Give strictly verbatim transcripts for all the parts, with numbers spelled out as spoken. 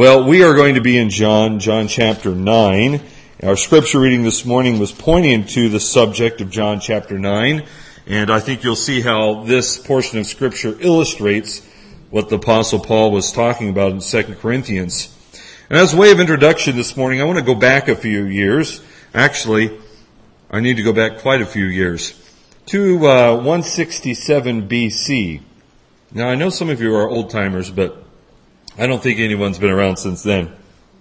Well, we are going to be in John, John chapter nine. Our scripture reading this morning was pointing to the subject of John chapter nine, and I think you'll see how this portion of scripture illustrates what the Apostle Paul was talking about in Second Corinthians. And as a way of introduction this morning, I want to go back a few years. Actually, I need to go back quite a few years. To uh, one sixty-seven B C. Now, I know some of you are old-timers, but I don't think anyone's been around since then.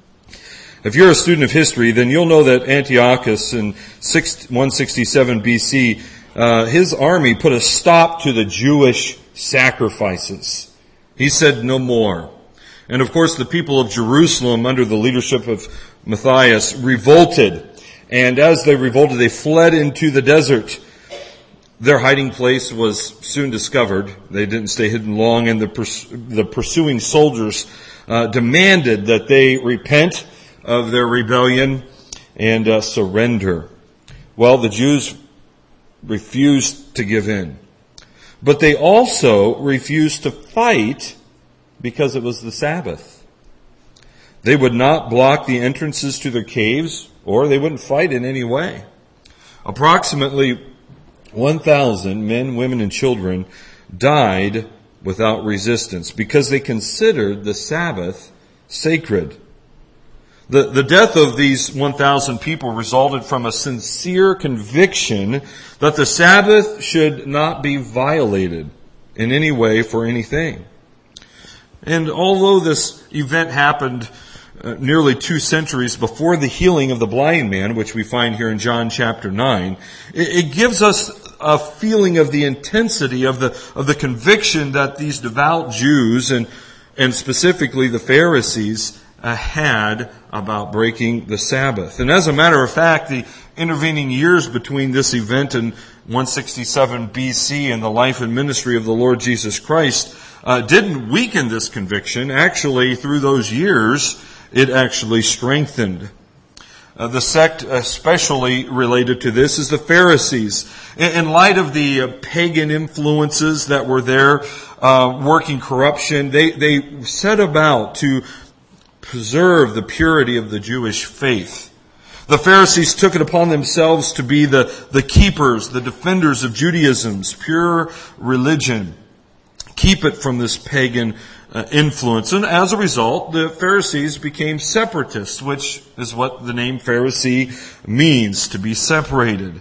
If you're a student of history, then you'll know that Antiochus in one sixty-seven B C, uh, his army put a stop to the Jewish sacrifices. He said no more. And of course, the people of Jerusalem, under the leadership of Matthias, revolted. And as they revolted, they fled into the desert. Their hiding place was soon discovered. They didn't stay hidden long, and the, pers- the pursuing soldiers uh, demanded that they repent of their rebellion and uh, surrender. Well, the Jews refused to give in. But they also refused to fight because it was the Sabbath. They would not block the entrances to their caves, or they wouldn't fight in any way. Approximately one thousand men, women, and children died without resistance because they considered the Sabbath sacred. The, the death of these one thousand people resulted from a sincere conviction that the Sabbath should not be violated in any way for anything. And although this event happened uh, nearly two centuries before the healing of the blind man, which we find here in John chapter nine, it, it gives us a feeling of the intensity of the of the conviction that these devout Jews and and specifically the Pharisees uh, had about breaking the Sabbath. And as a matter of fact, the intervening years between this event and one sixty-seven B C and the life and ministry of the Lord Jesus Christ uh, didn't weaken this conviction. Actually, through those years, it actually strengthened. Uh, the sect especially related to this is the Pharisees. In, in light of the uh, pagan influences that were there, uh, working corruption, they, they set about to preserve the purity of the Jewish faith. The Pharisees took it upon themselves to be the, the keepers, the defenders of Judaism's pure religion. Keep it from this pagan Uh, influence. And as a result, the Pharisees became separatists, which is what the name Pharisee means, to be separated.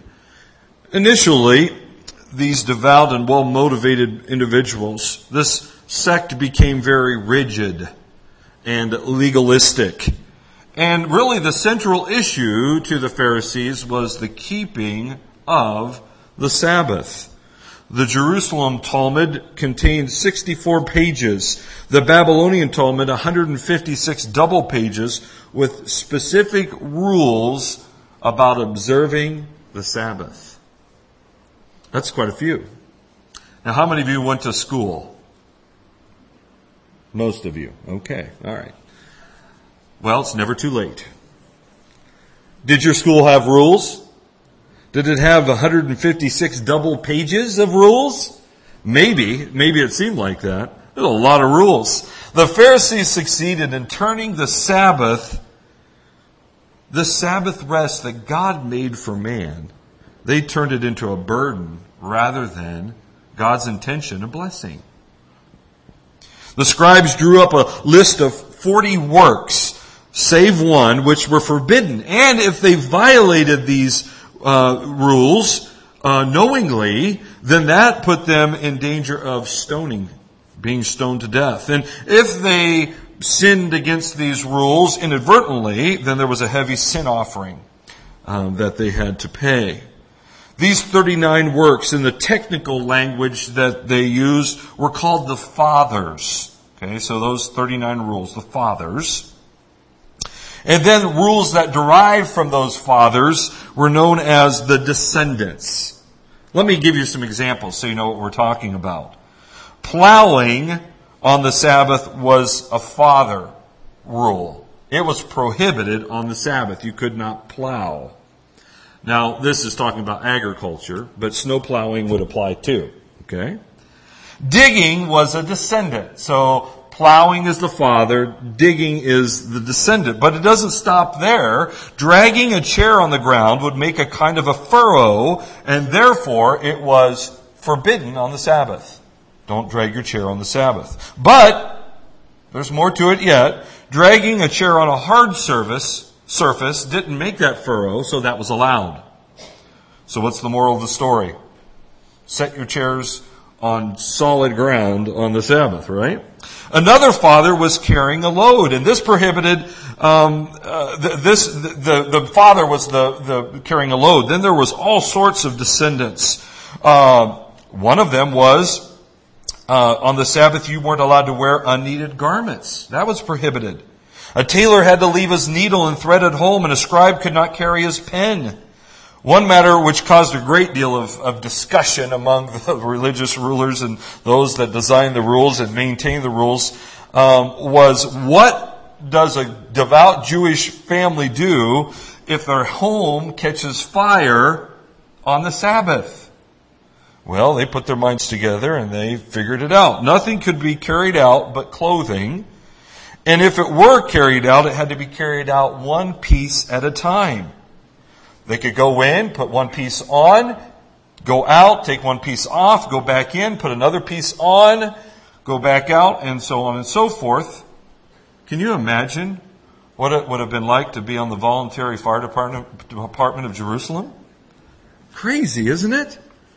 Initially, these devout and well-motivated individuals, this sect became very rigid and legalistic. And really the central issue to the Pharisees was the keeping of the Sabbath. The Jerusalem Talmud contained sixty-four pages. The Babylonian Talmud, one hundred fifty-six double pages with specific rules about observing the Sabbath. That's quite a few. Now, how many of you went to school? Most of you. Okay. All right. Well, it's never too late. Did your school have rules? Did it have one hundred fifty-six double pages of rules? Maybe. Maybe it seemed like that. There's a lot of rules. The Pharisees succeeded in turning the Sabbath, the Sabbath rest that God made for man, they turned it into a burden rather than God's intention, a blessing. The scribes drew up a list of forty works, save one, which were forbidden. And if they violated these Uh, rules uh, knowingly, then that put them in danger of stoning, being stoned to death. And if they sinned against these rules inadvertently, then there was a heavy sin offering um, that they had to pay. These thirty-nine works, in the technical language that they used, were called the Fathers. Okay, so those thirty-nine rules, the Fathers. And then rules that derived from those fathers were known as the descendants. Let me give you some examples so you know what we're talking about. Plowing on the Sabbath was a father rule. It was prohibited on the Sabbath. You could not plow. Now, this is talking about agriculture, but snow plowing would apply too. Okay? Digging was a descendant. So Plowing is the father, digging is the descendant. But it doesn't stop there. Dragging a chair on the ground would make a kind of a furrow, and therefore it was forbidden on the Sabbath. Don't drag your chair on the Sabbath. But there's more to it yet. Dragging a chair on a hard surface, surface didn't make that furrow, so that was allowed. So what's the moral of the story? Set your chairs on solid ground on the Sabbath, right? Another father was carrying a load, and this prohibited, um, uh, this, the, the, the father was the, the carrying a load. Then there was all sorts of descendants. Uh, one of them was, uh, on the Sabbath you weren't allowed to wear unneeded garments. That was prohibited. A tailor had to leave his needle and thread at home, and a scribe could not carry his pen. One matter which caused a great deal of, of discussion among the religious rulers and those that design the rules and maintain the rules um, was, what does a devout Jewish family do if their home catches fire on the Sabbath? Well, they put their minds together and they figured it out. Nothing could be carried out but clothing. And if it were carried out, it had to be carried out one piece at a time. They could go in, put one piece on, go out, take one piece off, go back in, put another piece on, go back out, and so on and so forth. Can you imagine what it would have been like to be on the voluntary fire department, department of Jerusalem? Crazy, isn't it?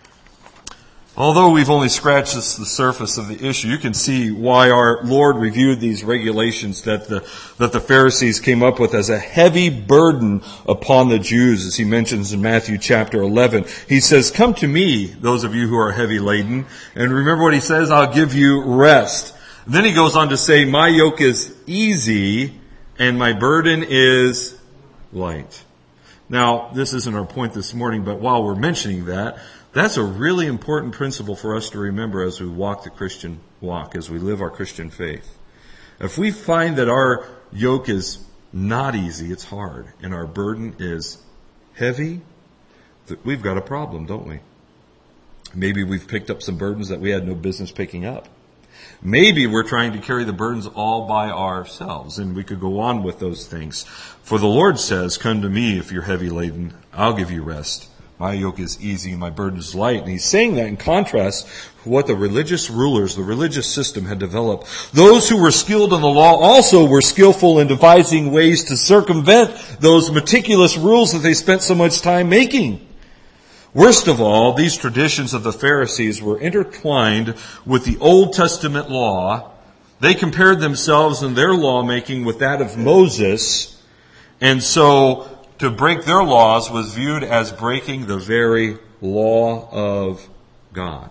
Although we've only scratched the surface of the issue, you can see why our Lord reviewed these regulations that the, that the Pharisees came up with as a heavy burden upon the Jews, as he mentions in Matthew chapter eleven. He says, "Come to me, those of you who are heavy laden." And remember what he says, "I'll give you rest." Then he goes on to say, "My yoke is easy and my burden is light." Now, this isn't our point this morning, but while we're mentioning that, that's a really important principle for us to remember as we walk the Christian walk, as we live our Christian faith. If we find that our yoke is not easy, it's hard, and our burden is heavy, we've got a problem, don't we? Maybe we've picked up some burdens that we had no business picking up. Maybe we're trying to carry the burdens all by ourselves, and we could go on with those things. For the Lord says, "Come to me if you're heavy laden, I'll give you rest. My yoke is easy, my burden is light." And he's saying that in contrast to what the religious rulers, the religious system had developed. Those who were skilled in the law also were skillful in devising ways to circumvent those meticulous rules that they spent so much time making. Worst of all, these traditions of the Pharisees were intertwined with the Old Testament law. They compared themselves in their lawmaking with that of Moses, and so to break their laws was viewed as breaking the very law of God.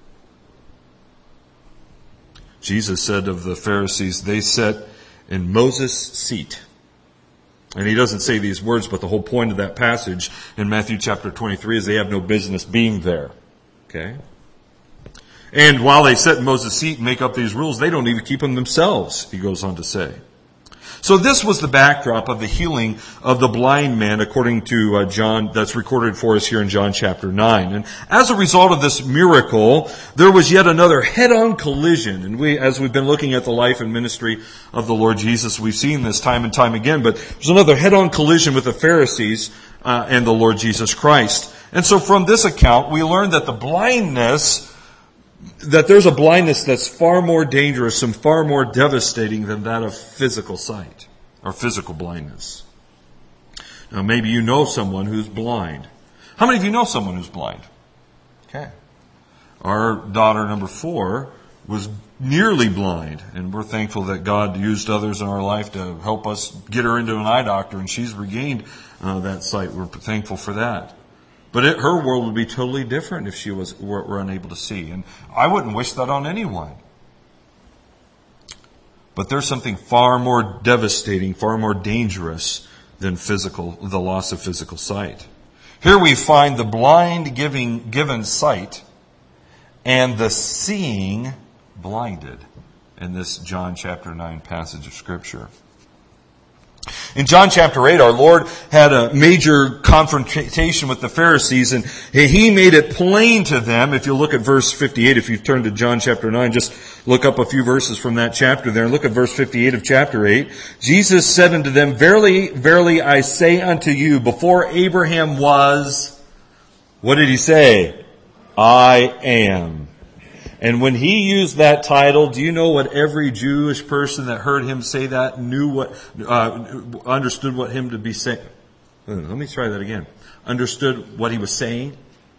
Jesus said of the Pharisees, "They sit in Moses' seat." And he doesn't say these words, but the whole point of that passage in Matthew chapter twenty-three is they have no business being there. Okay? And while they sit in Moses' seat and make up these rules, they don't even keep them themselves, he goes on to say. So this was the backdrop of the healing of the blind man, according to uh, John, that's recorded for us here in John chapter nine. And as a result of this miracle, there was yet another head-on collision. And we, as we've been looking at the life and ministry of the Lord Jesus, we've seen this time and time again, but there's another head-on collision with the Pharisees uh, and the Lord Jesus Christ. And so from this account, we learn that the blindness that there's a blindness that's far more dangerous and far more devastating than that of physical sight or physical blindness. Now, maybe you know someone who's blind. How many of you know someone who's blind? Okay. Our daughter, number four, was nearly blind, and we're thankful that God used others in our life to help us get her into an eye doctor, and she's regained uh, that sight. We're thankful for that. But it, her world would be totally different if she was were, were unable to see. And I wouldn't wish that on anyone. But there's something far more devastating, far more dangerous than physical, the loss of physical sight. Here we find the blind giving given sight and the seeing blinded in this John chapter nine passage of Scripture. In John chapter eight, our Lord had a major confrontation with the Pharisees, and He made it plain to them. If you look at verse fifty-eight, if you turn to John chapter nine, just look up a few verses from that chapter there, and look at verse fifty-eight of chapter eight. Jesus said unto them, Verily, verily, I say unto you, before Abraham was, what did He say? I am. And when He used that title, do you know what every Jewish person that heard Him say that knew what, uh, understood what Him to be saying? Let me try that again. Understood what He was saying?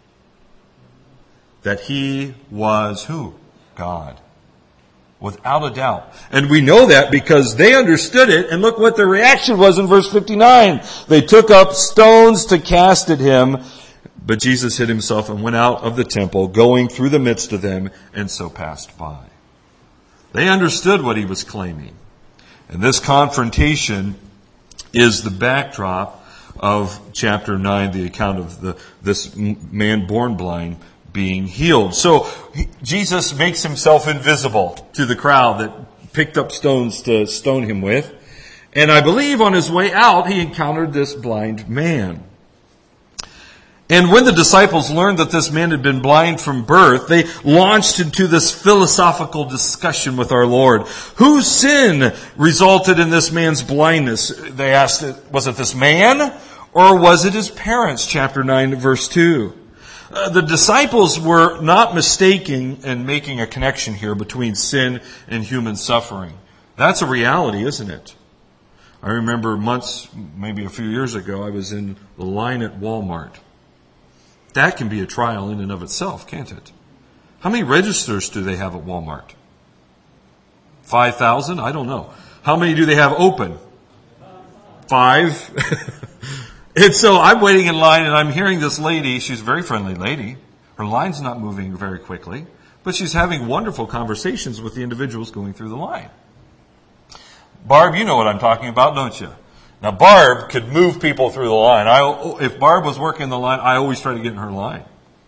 That He was who? God. Without a doubt. And we know that because they understood it, and look what their reaction was in verse fifty-nine. They took up stones to cast at Him, but Jesus hid Himself and went out of the temple, going through the midst of them, and so passed by. They understood what He was claiming. And this confrontation is the backdrop of chapter nine, the account of the this man born blind being healed. So Jesus makes Himself invisible to the crowd that picked up stones to stone Him with. And I believe on His way out, He encountered this blind man. And when the disciples learned that this man had been blind from birth, they launched into this philosophical discussion with our Lord. Whose sin resulted in this man's blindness? They asked, was it this man or was it his parents? Chapter nine, verse two. Uh, the disciples were not mistaken in making a connection here between sin and human suffering. That's a reality, isn't it? I remember months, maybe a few years ago, I was in the line at Walmart. That can be a trial in and of itself, can't it? How many registers do they have at Walmart? five thousand? I don't know. How many do they have open? Five? And so I'm waiting in line and I'm hearing this lady. She's a very friendly lady. Her line's not moving very quickly, but she's having wonderful conversations with the individuals going through the line. Barb, you know what I'm talking about, don't you? Now, Barb could move people through the line. I, if Barb was working the line, I always try to get in her line.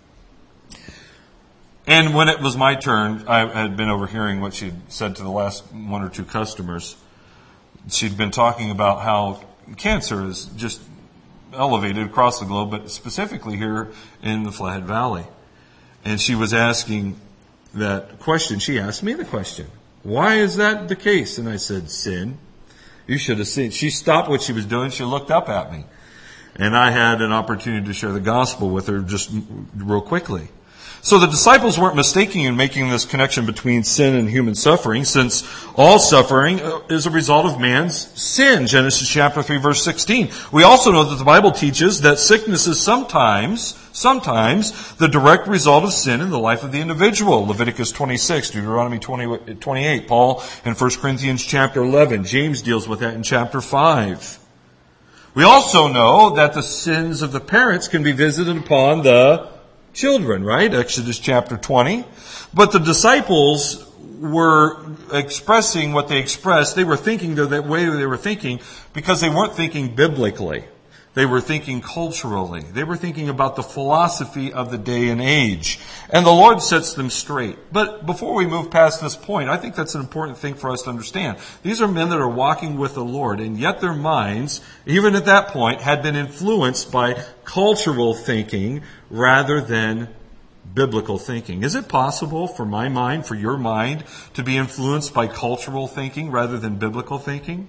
And when it was my turn, I had been overhearing what she'd said to the last one or two customers. She'd been talking about how cancer is just elevated across the globe, but specifically here in the Flathead Valley. And she was asking that question. She asked me the question, why is that the case? And I said, sin. You should have seen. She stopped what she was doing. She looked up at me. And I had an opportunity to share the gospel with her just real quickly. So the disciples weren't mistaken in making this connection between sin and human suffering, since all suffering is a result of man's sin. Genesis chapter three, verse sixteen. We also know that the Bible teaches that sickness is sometimes, sometimes the direct result of sin in the life of the individual. Leviticus twenty-six, Deuteronomy twenty, twenty-eight, Paul in First Corinthians chapter eleven. James deals with that in chapter five. We also know that the sins of the parents can be visited upon the children, right? Exodus chapter twenty. But the disciples were expressing what they expressed. They were thinking the way they were thinking because they weren't thinking biblically. They were thinking culturally. They were thinking about the philosophy of the day and age. And the Lord sets them straight. But before we move past this point, I think that's an important thing for us to understand. These are men that are walking with the Lord, and yet their minds, even at that point, had been influenced by cultural thinking rather than biblical thinking. Is it possible for my mind, for your mind, to be influenced by cultural thinking rather than biblical thinking?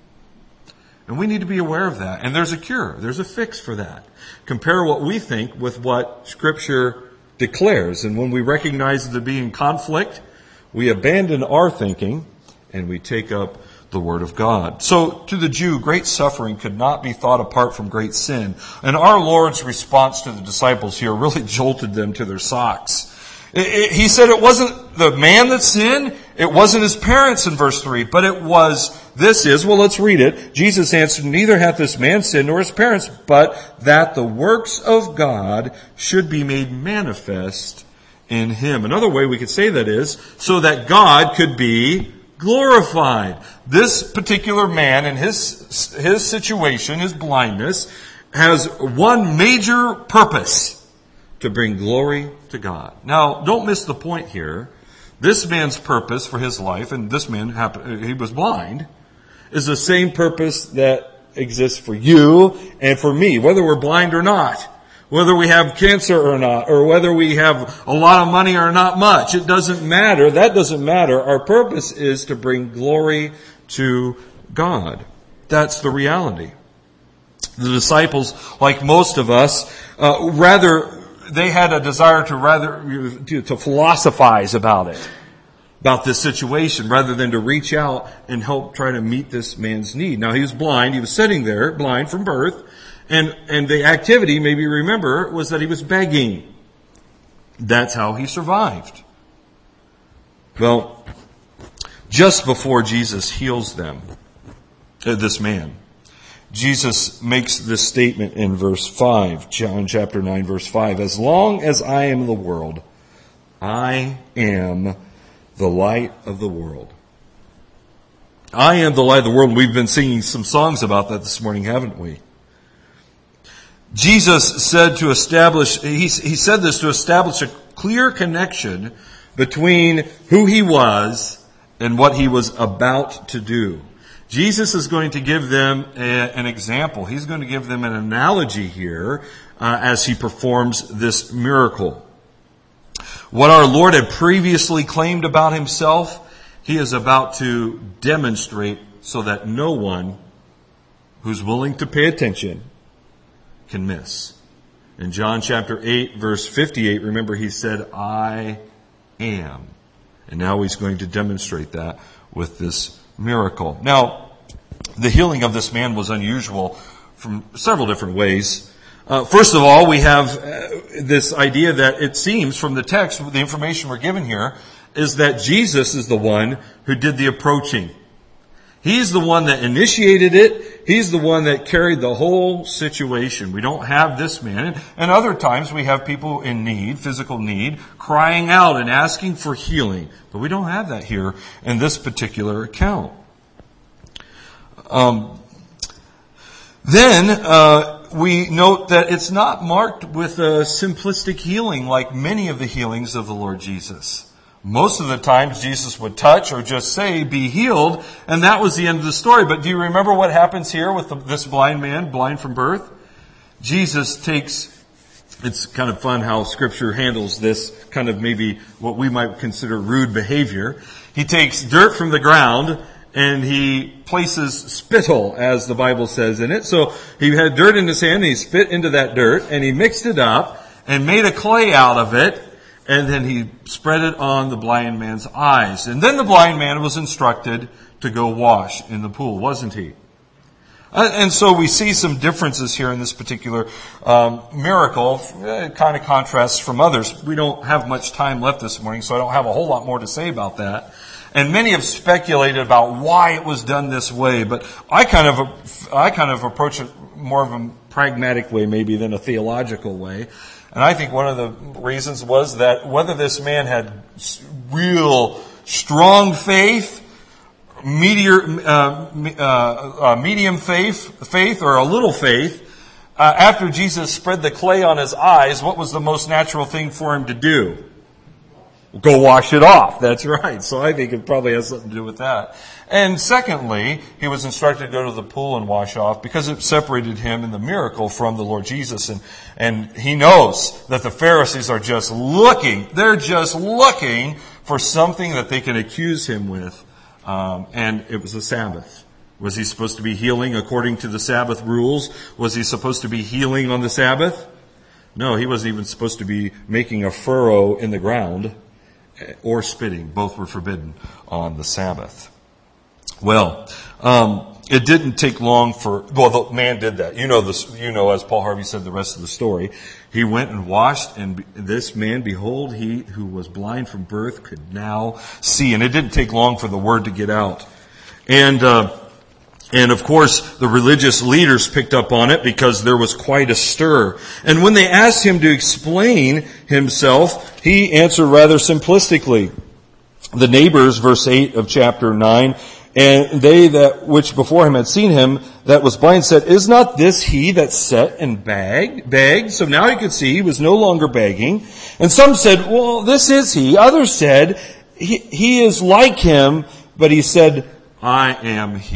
And we need to be aware of that. And there's a cure. There's a fix for that. Compare what we think with what Scripture declares. And when we recognize there being conflict, we abandon our thinking and we take up the Word of God. So to the Jew, great suffering could not be thought apart from great sin. And our Lord's response to the disciples here really jolted them to their socks. It, it, he said it wasn't the man that sinned, it wasn't his parents in verse three, but it was, this is, well, let's read it. Jesus answered, neither hath this man sinned nor his parents, but that the works of God should be made manifest in him. Another way we could say that is, so that God could be glorified. This particular man and his, his situation, his blindness, has one major purpose: to bring glory to God. Now, don't miss the point here. This man's purpose for his life, and this man happened, he was blind, is the same purpose that exists for you and for me, whether we're blind or not, whether we have cancer or not, or whether we have a lot of money or not much. It doesn't matter. That doesn't matter. Our purpose is to bring glory to God. That's the reality. The disciples, like most of us, uh, rather, they had a desire to rather, to, to philosophize about it, about this situation, rather than to reach out and help try to meet this man's need. Now, he was blind. He was sitting there, blind from birth. And, and the activity, maybe you remember, was that he was begging. That's how he survived. Well, just before Jesus heals them, uh, this man, Jesus makes this statement in verse five, John chapter nine, verse five. As long as I am in the world, I am the light of the world. I am the light of the world. We've been singing some songs about that this morning, haven't we? Jesus said to establish, he, he said this to establish a clear connection between who he was and what he was about to do. Jesus is going to give them a, an example. He's going to give them an analogy here uh, as he performs this miracle. What our Lord had previously claimed about himself, he is about to demonstrate so that no one who's willing to pay attention can miss. In John chapter eight, verse fifty-eight, remember he said, I am. And now he's going to demonstrate that with this miracle. Now, the healing of this man was unusual from several different ways. Uh, first of all, we have uh, this idea that it seems from the text, the information we're given here, is that Jesus is the one who did the approaching. He's the one that initiated it. He's the one that carried the whole situation. We don't have this man. And other times we have people in need, physical need, crying out and asking for healing. But we don't have that here in this particular account. Um, then uh, we note that it's not marked with a simplistic healing like many of the healings of the Lord Jesus. Most of the times Jesus would touch or just say, be healed, and that was the end of the story. But do you remember what happens here with the, this blind man, blind from birth? Jesus takes, it's kind of fun how Scripture handles this kind of maybe what we might consider rude behavior. He takes dirt from the ground and he places spittle, as the Bible says in it. So he had dirt in his hand and he spit into that dirt and he mixed it up and made a clay out of it. And then he spread it on the blind man's eyes. And then the blind man was instructed to go wash in the pool, wasn't he? And so we see some differences here in this particular um, miracle. It kind of contrasts from others. We don't have much time left this morning, so I don't have a whole lot more to say about that. And many have speculated about why it was done this way, but I kind of I kind of approach it more of a pragmatic way maybe than a theological way. And I think one of the reasons was that whether this man had real strong faith, meteor, uh, uh, uh, medium faith, faith, or a little faith, uh, after Jesus spread the clay on his eyes, what was the most natural thing for him to do? Go wash it off. That's right. So I think it probably has something to do with that. And secondly, he was instructed to go to the pool and wash off because it separated him in the miracle from the Lord Jesus. And, and he knows that the Pharisees are just looking, they're just looking for something that they can accuse him with. Um, and it was the Sabbath. Was he supposed to be healing according to the Sabbath rules? Was he supposed to be healing on the Sabbath? No, he wasn't even supposed to be making a furrow in the ground or spitting. Both were forbidden on the Sabbath. Well, um, it didn't take long for, well, the man did that. You know this, you know, as Paul Harvey said, the rest of the story. He went and washed, and this man, behold, he who was blind from birth could now see. And it didn't take long for the word to get out. And, uh, and of course, the religious leaders picked up on it because there was quite a stir. And when they asked him to explain himself, he answered rather simplistically. The neighbors, verse eight of chapter nine, and they that which before him had seen him that was blind said, is not this he that sat and begged? begged? So now he could see he was no longer begging. And some said, well, this is he. Others said, he, he is like him, but he said, I am he.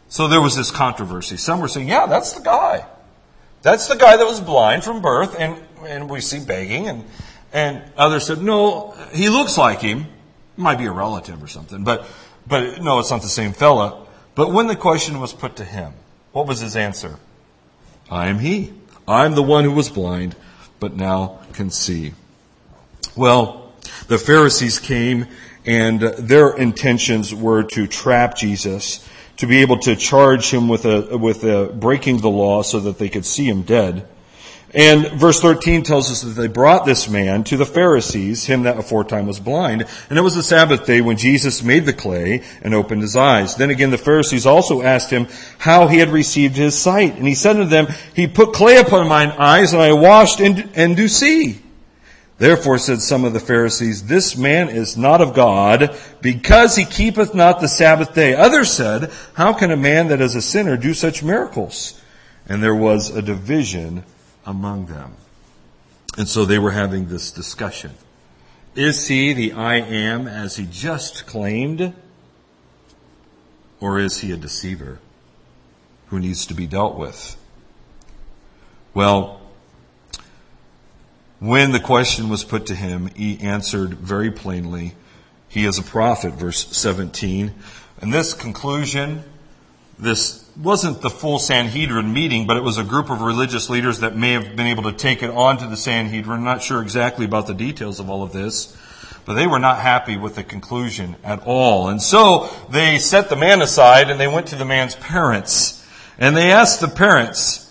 So there was this controversy. Some were saying, yeah, that's the guy. That's the guy that was blind from birth, and, and we see begging. And, and others said, no, he looks like him. Might be a relative or something. But, but no, it's not the same fella. But when the question was put to him, what was his answer? I am he. I'm the one who was blind, but now can see. Well, the Pharisees came, and their intentions were to trap Jesus, to be able to charge him with a, with a breaking the law so that they could see him dead. And verse thirteen tells us that they brought this man to the Pharisees, him that aforetime was blind. And it was the Sabbath day when Jesus made the clay and opened his eyes. Then again the Pharisees also asked him how he had received his sight. And he said to them, he put clay upon mine eyes, and I washed and, and do see. Therefore said some of the Pharisees, this man is not of God, because he keepeth not the Sabbath day. Others said, how can a man that is a sinner do such miracles? And there was a division among them. And so they were having this discussion. Is he the I am as he just claimed? Or is he a deceiver who needs to be dealt with? Well, when the question was put to him, he answered very plainly, he is a prophet, verse seventeen. And this conclusion, this wasn't the full Sanhedrin meeting, but it was a group of religious leaders that may have been able to take it on to the Sanhedrin. I'm not sure exactly about the details of all of this, but they were not happy with the conclusion at all. And so they set the man aside and they went to the man's parents. And they asked the parents,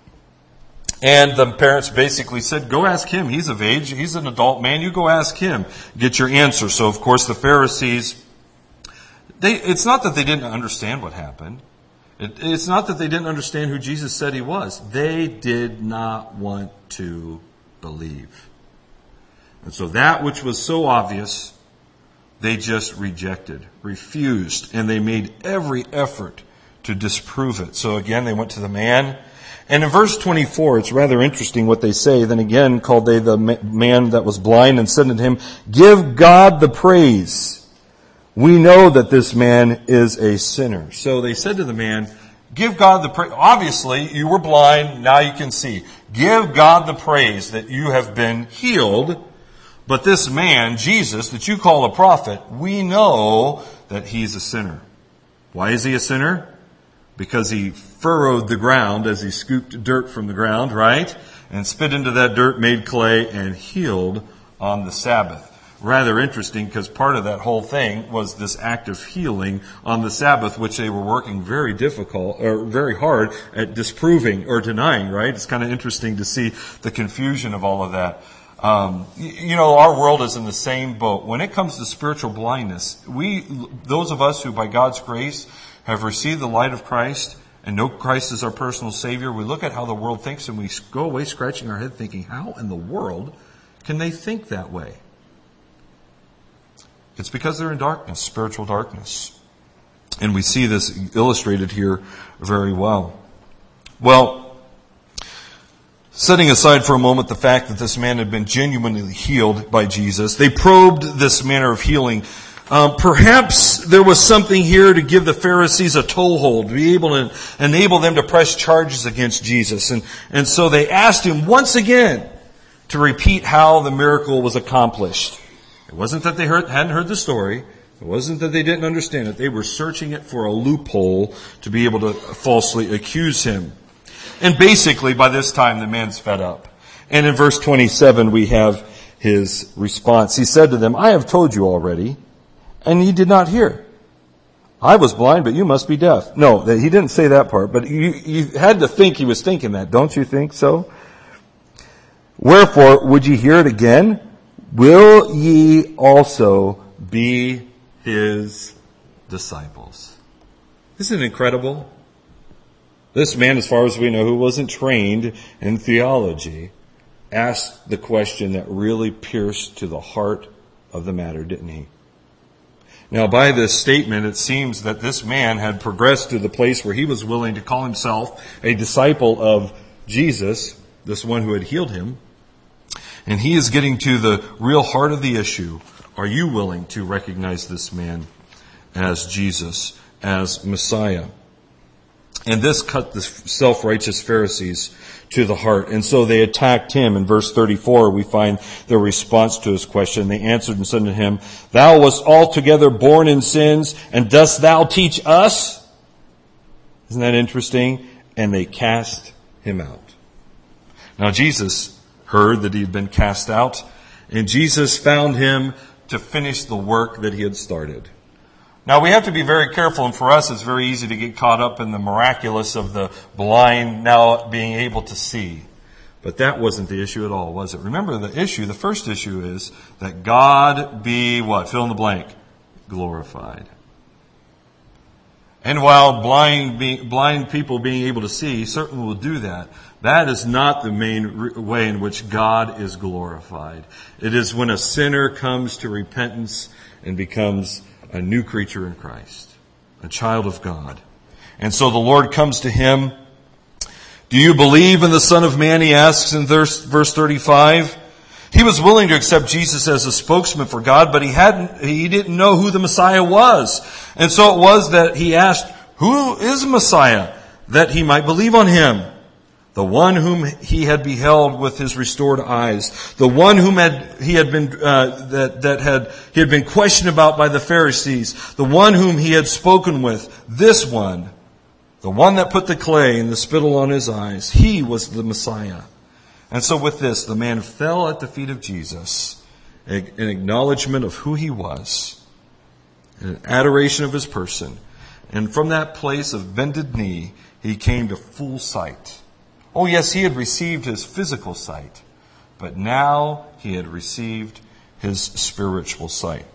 and the parents basically said, go ask him. He's of age. He's an adult man. You go ask him. Get your answer. So, of course, the Pharisees, they, it's not that they didn't understand what happened. It, it's not that they didn't understand who Jesus said he was. They did not want to believe. And so that which was so obvious, they just rejected, refused, and they made every effort to disprove it. So again, they went to the man. And in verse twenty-four, it's rather interesting what they say. Then again called they the man that was blind and said unto him, give God the praise. We know that this man is a sinner. So they said to the man, give God the praise. Obviously, you were blind, now you can see. Give God the praise that you have been healed. But this man, Jesus, that you call a prophet, we know that he's a sinner. Why is he a sinner? Because he furrowed the ground as he scooped dirt from the ground, right? And spit into that dirt, made clay, and healed on the Sabbath. Rather interesting, because part of that whole thing was this act of healing on the Sabbath, which they were working very difficult, or very hard at disproving or denying, right? It's kind of interesting to see the confusion of all of that. Um, you know, our world is in the same boat. When it comes to spiritual blindness, we, those of us who by God's grace have received the light of Christ and know Christ as our personal Savior, we look at how the world thinks and we go away scratching our head thinking, how in the world can they think that way? It's because they're in darkness, spiritual darkness. And we see this illustrated here very well. Well, setting aside for a moment the fact that this man had been genuinely healed by Jesus, they probed this manner of healing. Um, perhaps there was something here to give the Pharisees a toehold, to be able to enable them to press charges against Jesus. And, and so they asked him once again to repeat how the miracle was accomplished. It wasn't that they heard, hadn't heard the story. It wasn't that they didn't understand it. They were searching it for a loophole to be able to falsely accuse him. And basically, by this time, the man's fed up. And in verse twenty-seven, we have his response. He said to them, I have told you already, and ye did not hear. I was blind, but you must be deaf. No, he didn't say that part, but you, you had to think he was thinking that. Don't you think so? Wherefore, would ye hear it again? Will ye also be his disciples? Isn't it incredible? This man, as far as we know, who wasn't trained in theology, asked the question that really pierced to the heart of the matter, didn't he? Now, by this statement, it seems that this man had progressed to the place where he was willing to call himself a disciple of Jesus, this one who had healed him. And he is getting to the real heart of the issue. Are you willing to recognize this man as Jesus, as Messiah? And this cut the self-righteous Pharisees to the heart. And so they attacked him. In verse thirty-four, we find their response to his question. They answered and said to him, "Thou wast altogether born in sins, and dost thou teach us?" Isn't that interesting? And they cast him out. Now Jesus heard that he had been cast out, and Jesus found him to finish the work that he had started. Now we have to be very careful, and for us it's very easy to get caught up in the miraculous of the blind now being able to see. But that wasn't the issue at all, was it? Remember the issue, the first issue is that God be what? Fill in the blank. Glorified. And while blind be, blind people being able to see certainly will do that, that is not the main re- way in which God is glorified. It is when a sinner comes to repentance and becomes a new creature in Christ, a child of God. And so the Lord comes to him. "Do you believe in the Son of Man?" he asks in verse, verse thirty-five. He was willing to accept Jesus as a spokesman for God, but he hadn't, he didn't know who the Messiah was. And so it was that he asked, "Who is Messiah?" that he might believe on him. The one whom he had beheld with his restored eyes, the one whom had he had been uh, that that had he had been questioned about by the Pharisees, the one whom he had spoken with, this one, the one that put the clay and the spittle on his eyes, he was the Messiah. And so with this, the man fell at the feet of Jesus, an acknowledgement of who he was, an adoration of his person, and from that place of bended knee, he came to full sight. Oh yes, he had received his physical sight, but now he had received his spiritual sight.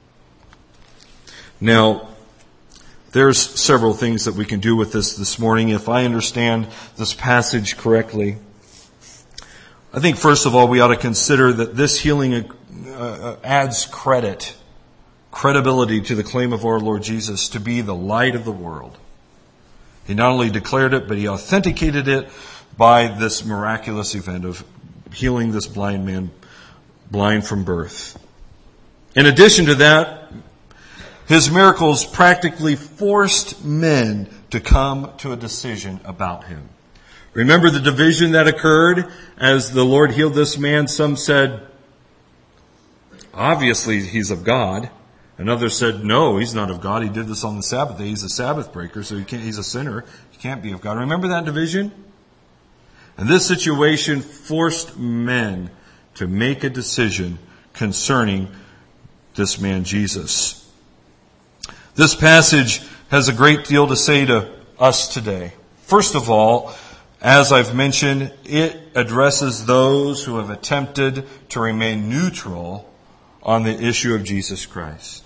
Now, there's several things that we can do with this this morning. If I understand this passage correctly, I think first of all we ought to consider that this healing uh, adds credit, credibility to the claim of our Lord Jesus to be the light of the world. He not only declared it, but he authenticated it by this miraculous event of healing this blind man, blind from birth. In addition to that, his miracles practically forced men to come to a decision about him. Remember the division that occurred as the Lord healed this man? Some said, obviously he's of God. And others said, no, he's not of God. He did this on the Sabbath day. He's a Sabbath breaker, so he can't, he's a sinner. He can't be of God. Remember that division? And this situation forced men to make a decision concerning this man Jesus. This passage has a great deal to say to us today. First of all, as I've mentioned, it addresses those who have attempted to remain neutral on the issue of Jesus Christ.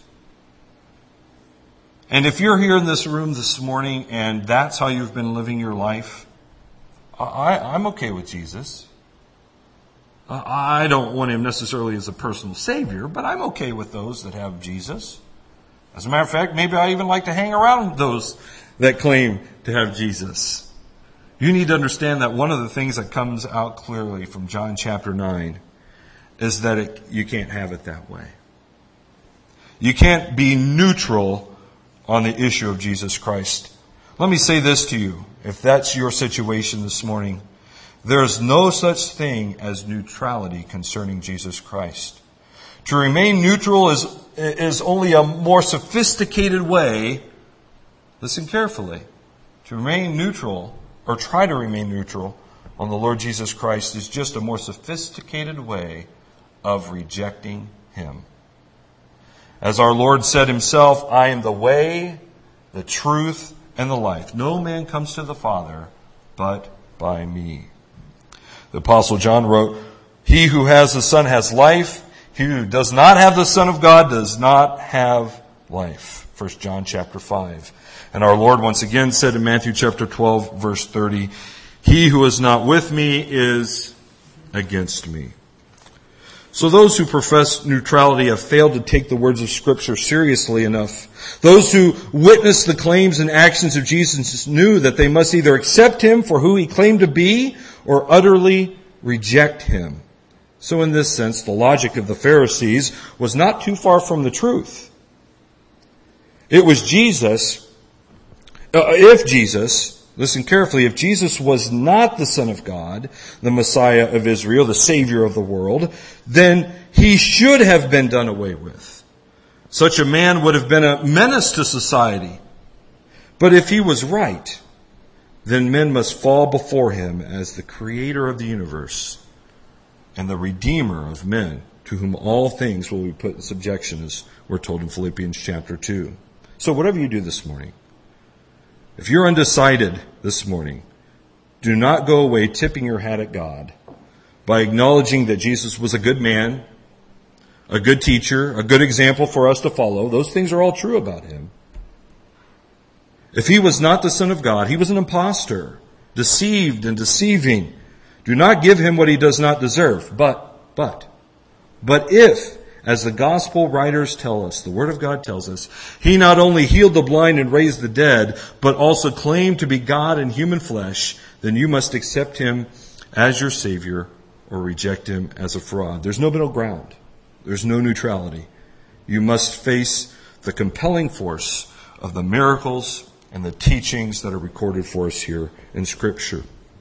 And if you're here in this room this morning and that's how you've been living your life, I, I'm okay with Jesus. I don't want him necessarily as a personal savior, but I'm okay with those that have Jesus. As a matter of fact, maybe I even like to hang around those that claim to have Jesus. You need to understand that one of the things that comes out clearly from John chapter nine is that it, you can't have it that way. You can't be neutral on the issue of Jesus Christ. Let me say this to you. If that's your situation this morning, there is no such thing as neutrality concerning Jesus Christ. To remain neutral is, is only a more sophisticated way. Listen carefully. To remain neutral, or try to remain neutral on the Lord Jesus Christ, is just a more sophisticated way of rejecting him. As our Lord said himself, I am the way, the truth, and the life. No man comes to the Father but by me. The Apostle John wrote, he who has the Son has life. He who does not have the Son of God does not have life. First John chapter five. And our Lord once again said in Matthew chapter twelve, verse thirty, he who is not with me is against me. So those who profess neutrality have failed to take the words of Scripture seriously enough. Those who witnessed the claims and actions of Jesus knew that they must either accept him for who he claimed to be or utterly reject him. So in this sense, the logic of the Pharisees was not too far from the truth. It was Jesus, uh, if Jesus listen carefully, if Jesus was not the Son of God, the Messiah of Israel, the Savior of the world, then he should have been done away with. Such a man would have been a menace to society. But if he was right, then men must fall before him as the creator of the universe and the redeemer of men, to whom all things will be put in subjection, as we're told in Philippians chapter two. So whatever you do this morning, if you're undecided this morning, do not go away tipping your hat at God by acknowledging that Jesus was a good man, a good teacher, a good example for us to follow. Those things are all true about him. If he was not the Son of God, he was an impostor, deceived and deceiving. Do not give him what he does not deserve. But, but, but if, as the gospel writers tell us, the Word of God tells us, he not only healed the blind and raised the dead, but also claimed to be God in human flesh, then you must accept him as your Savior or reject him as a fraud. There's no middle ground. There's no neutrality. You must face the compelling force of the miracles and the teachings that are recorded for us here in Scripture.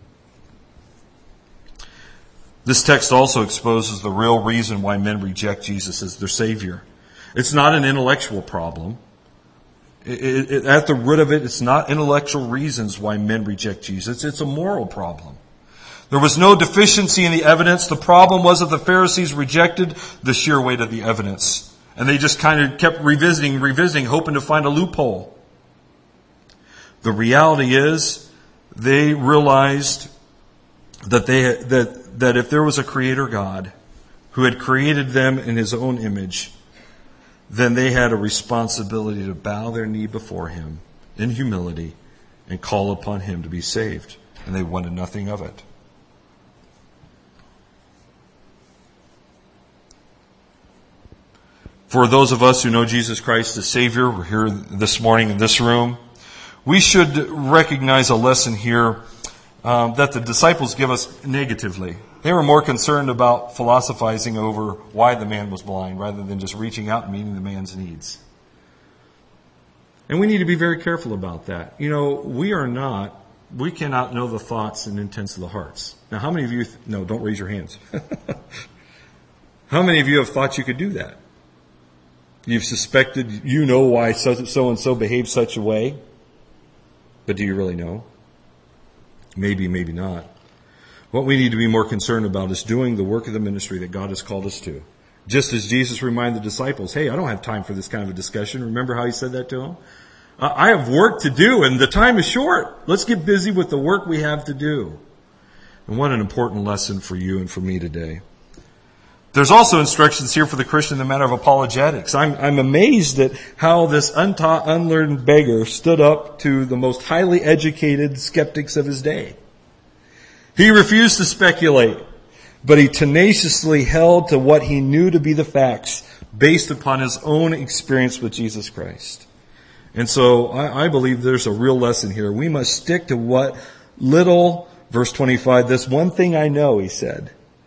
This text also exposes the real reason why men reject Jesus as their Savior. It's not an intellectual problem. It, it, it, at the root of it, it's not intellectual reasons why men reject Jesus. It's a moral problem. There was no deficiency in the evidence. The problem was that the Pharisees rejected the sheer weight of the evidence. And they just kind of kept revisiting, revisiting, hoping to find a loophole. The reality is, they realized that they that that if there was a creator God who had created them in his own image, then they had a responsibility to bow their knee before him in humility and call upon him to be saved. And they wanted nothing of it. For those of us who know Jesus Christ as Savior, we're here this morning in this room, we should recognize a lesson here um, that the disciples give us negatively. They were more concerned about philosophizing over why the man was blind rather than just reaching out and meeting the man's needs. And we need to be very careful about that. You know, we are not, we cannot know the thoughts and intents of the hearts. Now, how many of you, th- no, don't raise your hands. How many of you have thought you could do that? You've suspected, you know why so-and-so behaves such a way. But do you really know? Maybe, maybe not. What we need to be more concerned about is doing the work of the ministry that God has called us to. Just as Jesus reminded the disciples, hey, I don't have time for this kind of a discussion. Remember how he said that to them? I have work to do and the time is short. Let's get busy with the work we have to do. And what an important lesson for you and for me today. There's also instructions here for the Christian in the matter of apologetics. I'm, I'm amazed at how this untaught, unlearned beggar stood up to the most highly educated skeptics of his day. He refused to speculate, but he tenaciously held to what he knew to be the facts based upon his own experience with Jesus Christ. And so I, I believe there's a real lesson here. We must stick to what little, verse twenty-five, this one thing I know, he said.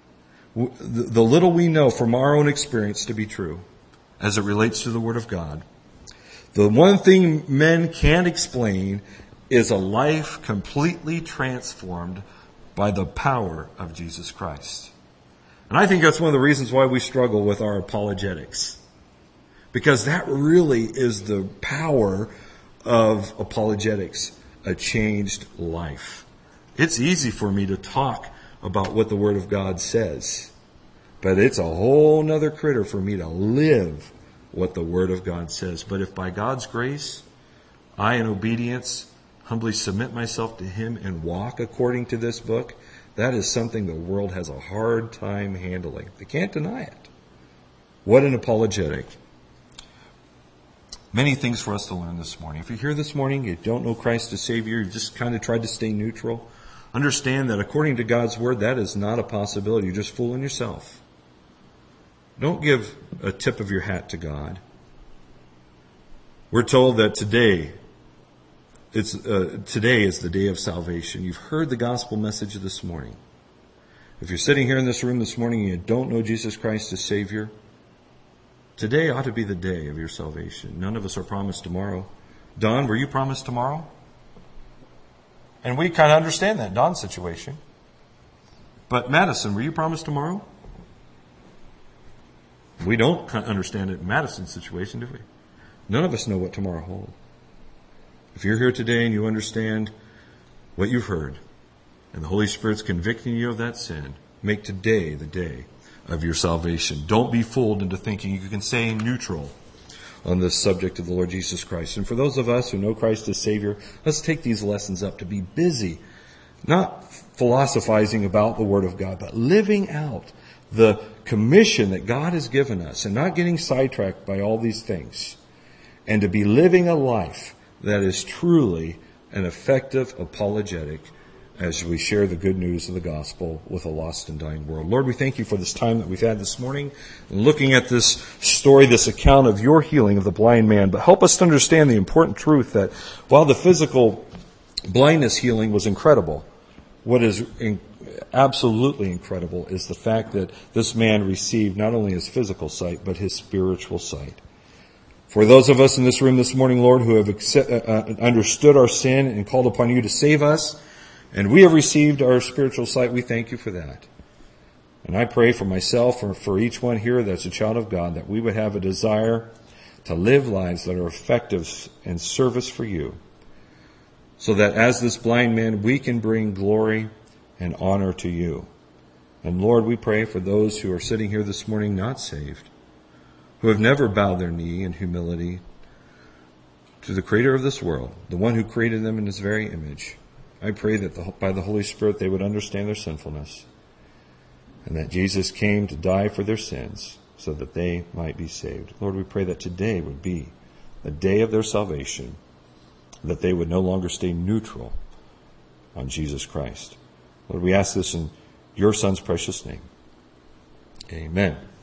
The little we know from our own experience to be true as it relates to the Word of God. The one thing men can't explain is a life completely transformed by the power of Jesus Christ. And I think that's one of the reasons why we struggle with our apologetics. Because that really is the power of apologetics, a changed life. It's easy for me to talk about what the Word of God says. But it's a whole nother critter for me to live what the Word of God says. But if by God's grace, I in obedience humbly submit myself to Him and walk according to this book, that is something the world has a hard time handling. They can't deny it. What an apologetic. Many things for us to learn this morning. If you're here this morning, you don't know Christ as Savior, you just kind of tried to stay neutral, understand that according to God's Word, that is not a possibility. You're just fooling yourself. Don't give a tip of your hat to God. We're told that today, it's uh, today is the day of salvation. You've heard the gospel message this morning. If you're sitting here in this room this morning and you don't know Jesus Christ as Savior, today ought to be the day of your salvation. None of us are promised tomorrow. Don, were you promised tomorrow? And we kind of understand that, Don's situation. But Madison, were you promised tomorrow? We don't understand it, Madison's situation, do we? None of us know what tomorrow holds. If you're here today and you understand what you've heard, and the Holy Spirit's convicting you of that sin, make today the day of your salvation. Don't be fooled into thinking you can stay neutral on this subject of the Lord Jesus Christ. And for those of us who know Christ as Savior, let's take these lessons up to be busy, not philosophizing about the Word of God, but living out the commission that God has given us and not getting sidetracked by all these things. And to be living a life that is truly an effective apologetic as we share the good news of the gospel with a lost and dying world. Lord, we thank you for this time that we've had this morning, looking at this story, this account of your healing of the blind man. But help us to understand the important truth that while the physical blindness healing was incredible, what is in, absolutely incredible is the fact that this man received not only his physical sight, but his spiritual sight. For those of us in this room this morning, Lord, who have accept, uh, understood our sin and called upon you to save us, and we have received our spiritual sight, we thank you for that. And I pray for myself or for each one here that's a child of God that we would have a desire to live lives that are effective in service for you, so that as this blind man, we can bring glory and honor to you. And Lord, we pray for those who are sitting here this morning not saved, who have never bowed their knee in humility to the Creator of this world, the one who created them in His very image. I pray that the, by the Holy Spirit they would understand their sinfulness and that Jesus came to die for their sins so that they might be saved. Lord, we pray that today would be the day of their salvation, that they would no longer stay neutral on Jesus Christ. Lord, we ask this in your Son's precious name. Amen.